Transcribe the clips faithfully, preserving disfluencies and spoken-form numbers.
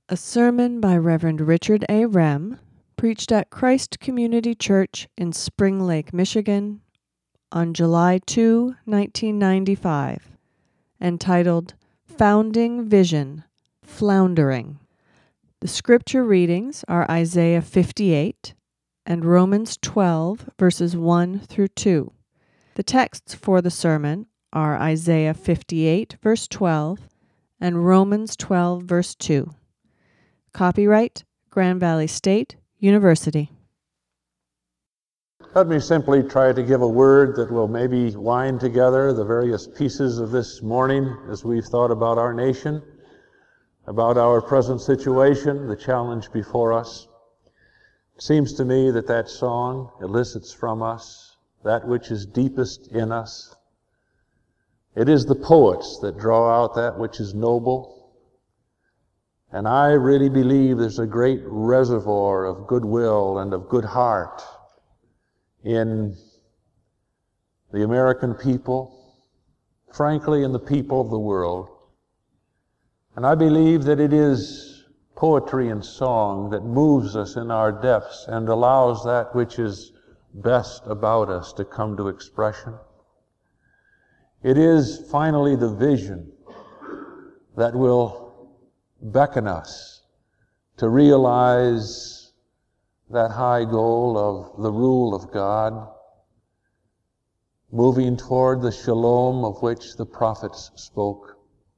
A sermon by Reverend Richard A. Rem, preached at Christ Community Church in Spring Lake, Michigan, on July second, nineteen ninety-five, entitled Founding Vision, Floundering. The scripture readings are Isaiah fifty-eight and Romans twelve, verses one through two. The texts for the sermon are Isaiah fifty-eight, verse twelve, and Romans twelve, verse two. Copyright, Grand Valley State University. Let me simply try to give a word that will maybe wind together the various pieces of this morning as we've thought about our nation, about our present situation, the challenge before us. It seems to me that that song elicits from us that which is deepest in us. It is the poets that draw out that which is noble. And I really believe there's a great reservoir of goodwill and of good heart in the American people, frankly, in the people of the world. And I believe that it is poetry and song that moves us in our depths and allows that which is best about us to come to expression. It is finally the vision that will beckon us to realize that high goal of the rule of God, moving toward the shalom of which the prophets spoke.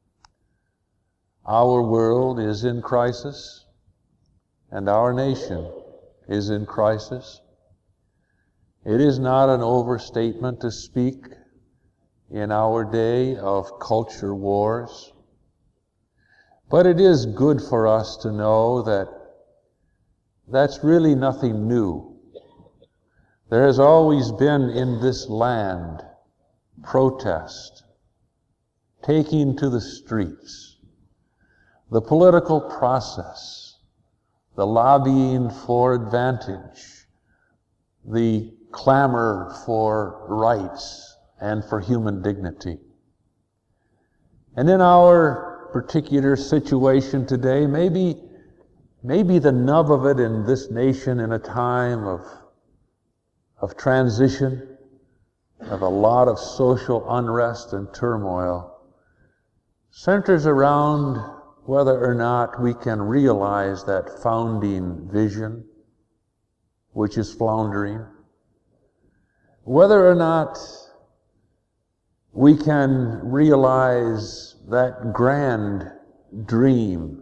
Our world is in crisis, and our nation is in crisis. It is not an overstatement to speak in our day of culture wars. But it is good for us to know that that's really nothing new. There has always been in this land protest, taking to the streets, the political process, the lobbying for advantage, the clamor for rights and for human dignity. And in our particular situation today, maybe maybe the nub of it in this nation in a time of of transition, of a lot of social unrest and turmoil, centers around whether or not we can realize that founding vision which is floundering, whether or not we can realize that grand dream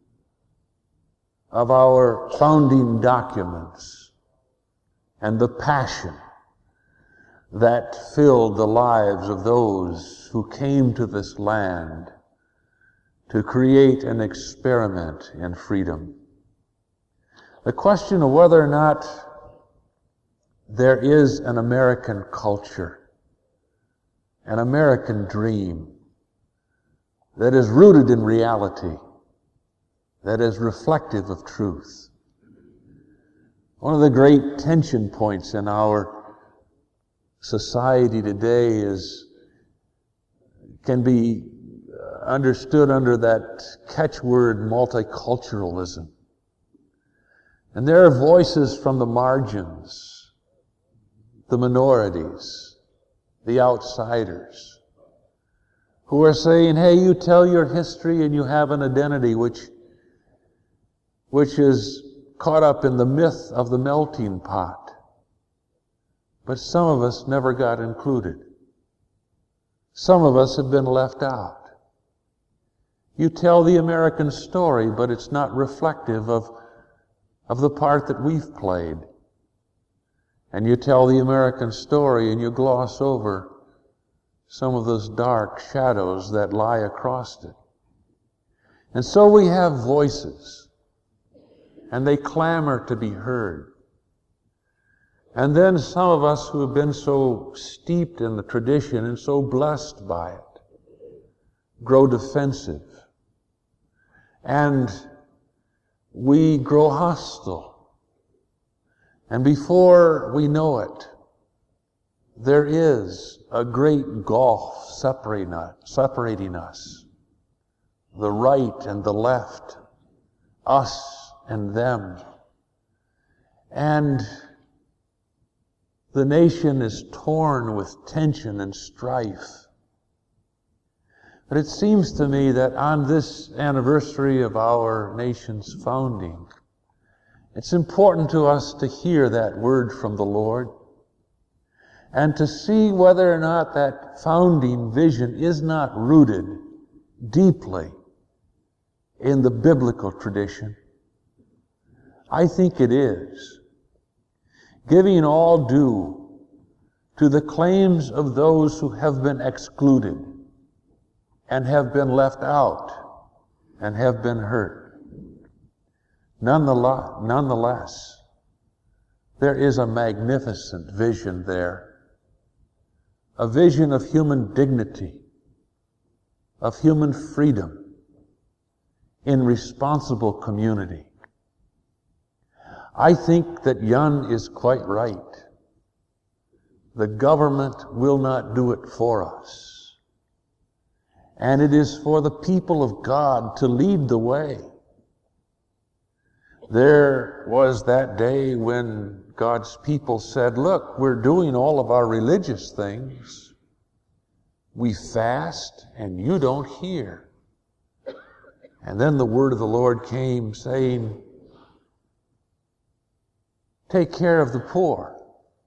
of our founding documents and the passion that filled the lives of those who came to this land to create an experiment in freedom. The question of whether or not there is an American culture, an American dream that is rooted in reality, that is reflective of truth. One of the great tension points in our society today is can be understood under that catchword multiculturalism. And there are voices from the margins, the minorities, the outsiders, who are saying, hey, you tell your history and you have an identity which, which is caught up in the myth of the melting pot. But some of us never got included. Some of us have been left out. You tell the American story, but it's not reflective of, of the part that we've played. And you tell the American story and you gloss over some of those dark shadows that lie across it. And so we have voices, and they clamor to be heard. And then some of us who have been so steeped in the tradition and so blessed by it grow defensive. And we grow hostile. And before we know it, there is a great gulf separating us, separating us, the right and the left, us and them. And the nation is torn with tension and strife. But it seems to me that on this anniversary of our nation's founding, it's important to us to hear that word from the Lord and to see whether or not that founding vision is not rooted deeply in the biblical tradition. I think it is. Giving all due to the claims of those who have been excluded and have been left out and have been hurt. Nonetheless, nonetheless, there is a magnificent vision there, a vision of human dignity, of human freedom in responsible community. I think that Jan is quite right. The government will not do it for us. And it is for the people of God to lead the way. There was that day when God's people said, look, we're doing all of our religious things. We fast and you don't hear. And then the word of the Lord came saying, take care of the poor,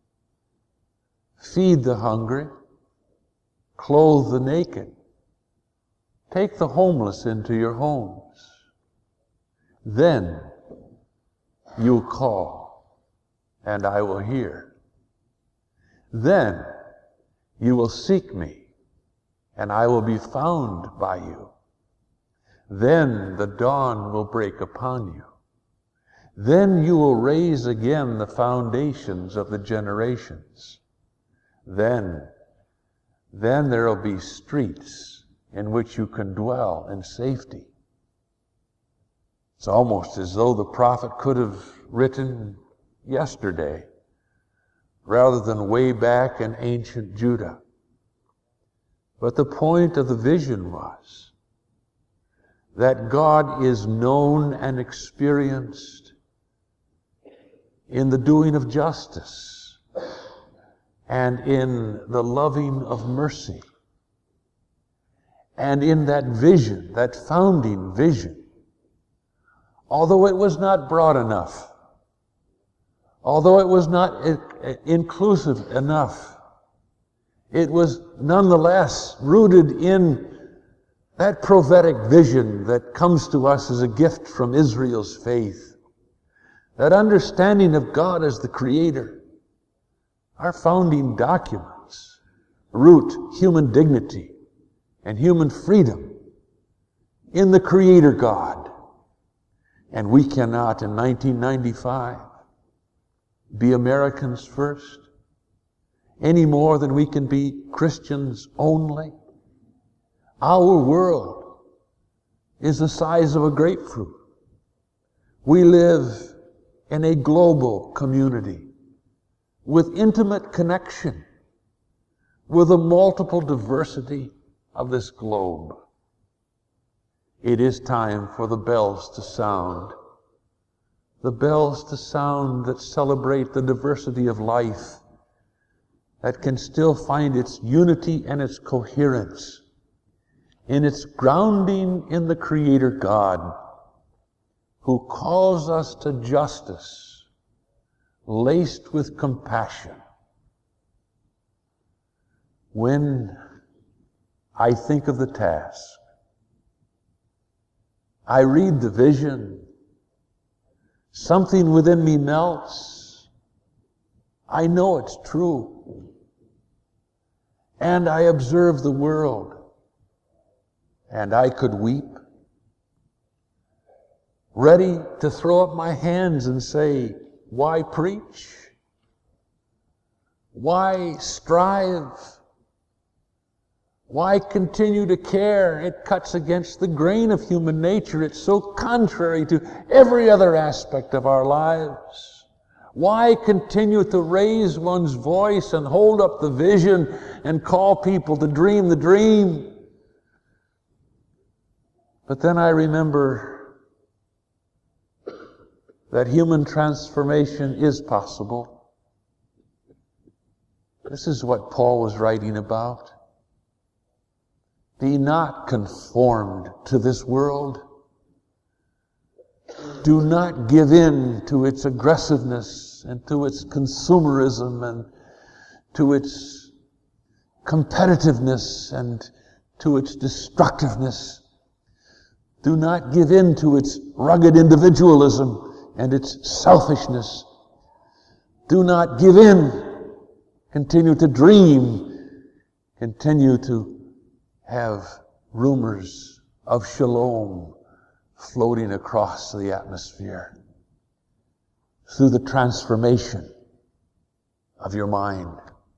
feed the hungry, clothe the naked, take the homeless into your homes. Then you call, and I will hear. Then you will seek me, and I will be found by you. Then the dawn will break upon you. Then you will raise again the foundations of the generations. Then, then there will be streets in which you can dwell in safety. It's almost as though the prophet could have written yesterday rather than way back in ancient Judah. But the point of the vision was that God is known and experienced in the doing of justice and in the loving of mercy. And in that vision, that founding vision, although it was not broad enough, although it was not inclusive enough, it was nonetheless rooted in that prophetic vision that comes to us as a gift from Israel's faith, that understanding of God as the Creator. Our founding documents root human dignity and human freedom in the Creator God. And we cannot, in nineteen ninety-five, be Americans first, any more than we can be Christians only. Our world is the size of a grapefruit. We live in a global community with intimate connection with the multiple diversity of this globe. It is time for the bells to sound. The bells to sound that celebrate the diversity of life, that can still find its unity and its coherence in its grounding in the Creator God, who calls us to justice laced with compassion. When I think of the task, I read the vision, something within me melts. I know it's true. And I observe the world, and I could weep, ready to throw up my hands and say, why preach? Why strive? Why continue to care? It cuts against the grain of human nature. It's so contrary to every other aspect of our lives. Why continue to raise one's voice and hold up the vision and call people to dream the dream? But then I remember that human transformation is possible. This is what Paul was writing about. Be not conformed to this world. Do not give in to its aggressiveness and to its consumerism and to its competitiveness and to its destructiveness. Do not give in to its rugged individualism and its selfishness. Do not give in. Continue to dream. Continue to have rumors of shalom floating across the atmosphere through the transformation of your mind.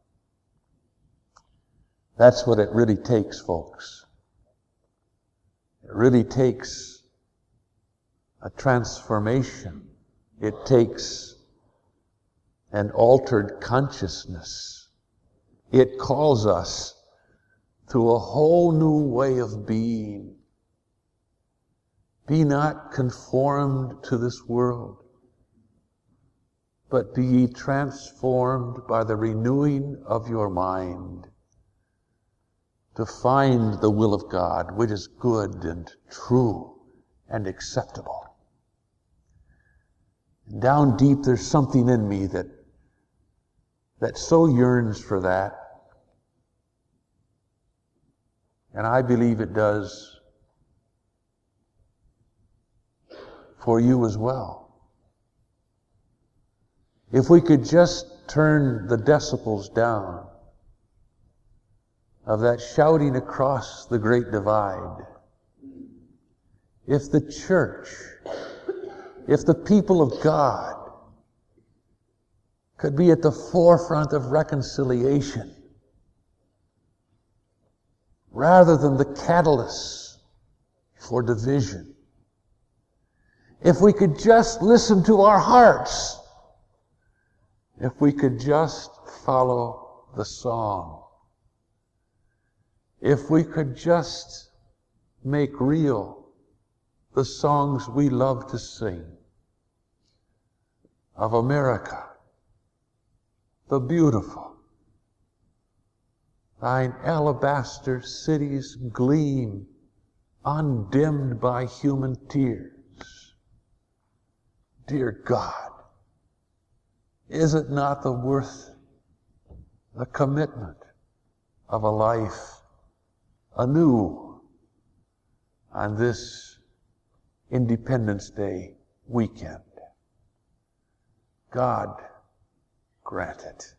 That's what it really takes, folks. It really takes a transformation. It takes an altered consciousness. It calls us to a whole new way of being. Be not conformed to this world, but be ye transformed by the renewing of your mind, to find the will of God, which is good and true and acceptable. Down deep, there's something in me that, that so yearns for that. And I believe it does for you as well. If we could just turn the decibels down of that shouting across the great divide, if the church, if the people of God could be at the forefront of reconciliation rather than the catalyst for division, if we could just listen to our hearts, if we could just follow the song, if we could just make real the songs we love to sing of America, the beautiful. Thine alabaster cities gleam, undimmed by human tears. Dear God, is it not the worth, the commitment of a life anew on this Independence Day weekend? God grant it.